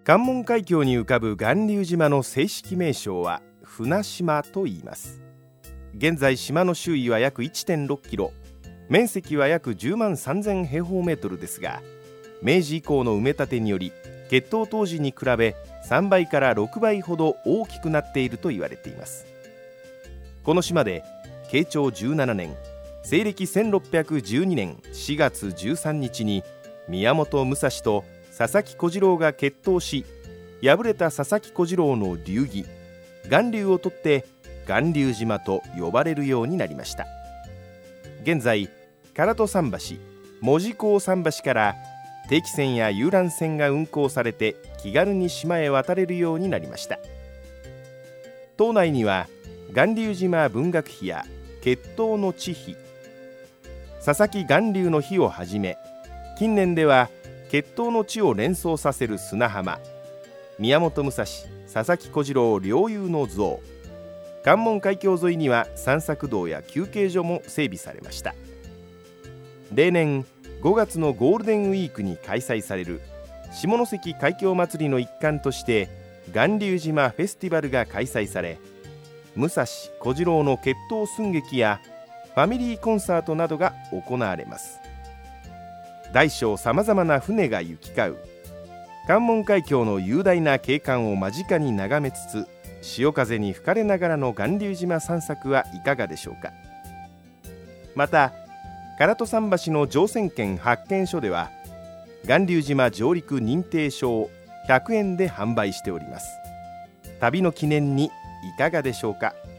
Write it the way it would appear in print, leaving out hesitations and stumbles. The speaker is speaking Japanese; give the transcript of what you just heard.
関門海峡に浮かぶ巌流島の正式名称は船島と言います。現在島の周囲は約 1.6 キロ、面積は約10万3000平方メートルですが、明治以降の埋め立てにより決闘当時に比べ3倍から6倍ほど大きくなっていると言われています。この島で慶長17年西暦1612年4月13日に宮本武蔵と佐々木小次郎が決闘し、敗れた佐々木小次郎の流儀巌流を取って巌流島と呼ばれるようになりました。現在唐戸桟橋、門司港桟橋から定期船や遊覧船が運航されて気軽に島へ渡れるようになりました。島内には巌流島文学碑や決闘の地碑、佐々木巌流の碑をはじめ、近年では決闘の地を連想させる砂浜、宮本武蔵、佐々木小次郎両雄の像、関門海峡沿いには散策道や休憩所も整備されました。例年5月のゴールデンウィークに開催される下関海峡祭りの一環として巌流島フェスティバルが開催され、武蔵小次郎の決闘寸劇やファミリーコンサートなどが行われます。大小さまざまな船が行き交う関門海峡の雄大な景観を間近に眺めつつ、潮風に吹かれながらの巌流島散策はいかがでしょうか。また唐戸桟橋の乗船券発券所では巌流島上陸認定証を100円で販売しております。旅の記念にいかがでしょうか。